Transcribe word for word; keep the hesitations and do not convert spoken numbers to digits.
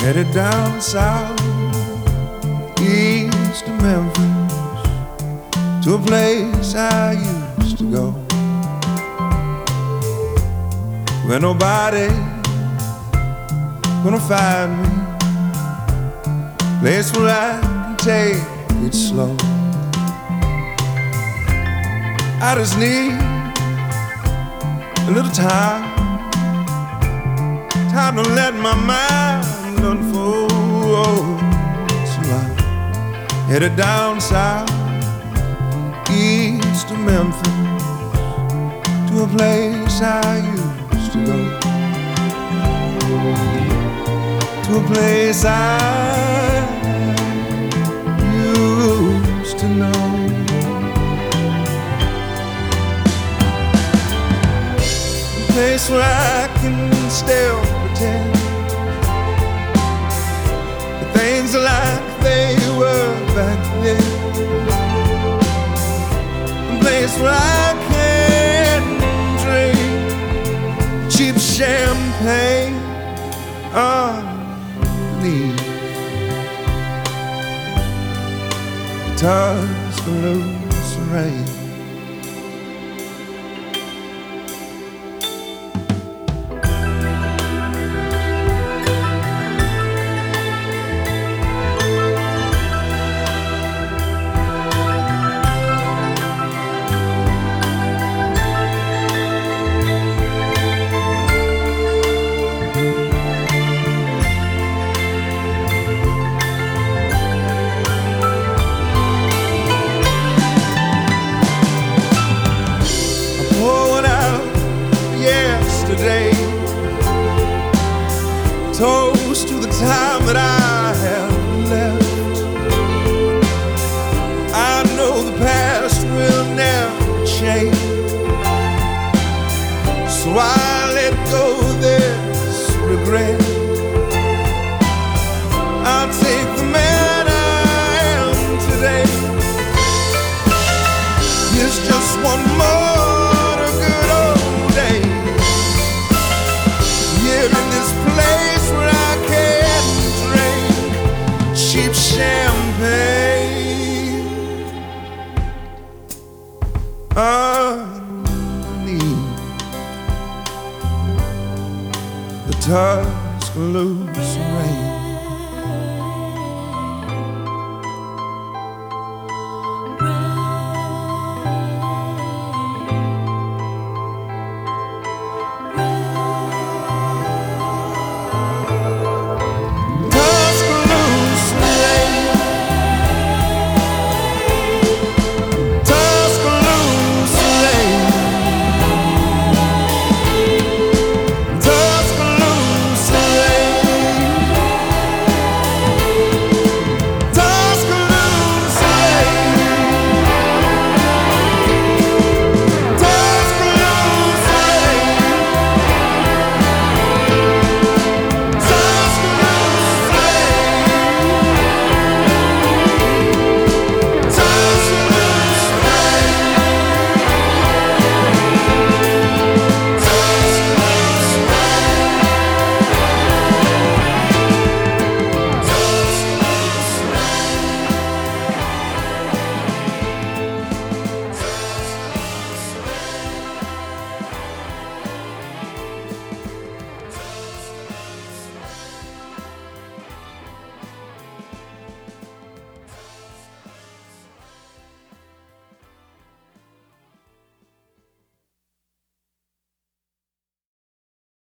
headed down south, east of Memphis, to a place I used to go, where nobody gonna find me, place where I can take it slow. I just need a little time, time to let my mind unfold. So I headed down south, east of Memphis, to a place I used to go, to a place I used to know. A place where I can still pretend that things are like they were back then. A place where I can drink cheap champagne underneath the Tuscaloosa rain. Yesterday, toast to the time that I have left. I know the past will never change, so I let go of this regret. I'll take the man I am today. Here's just one more in this place where I can drink cheap champagne underneath the Tuscaloosa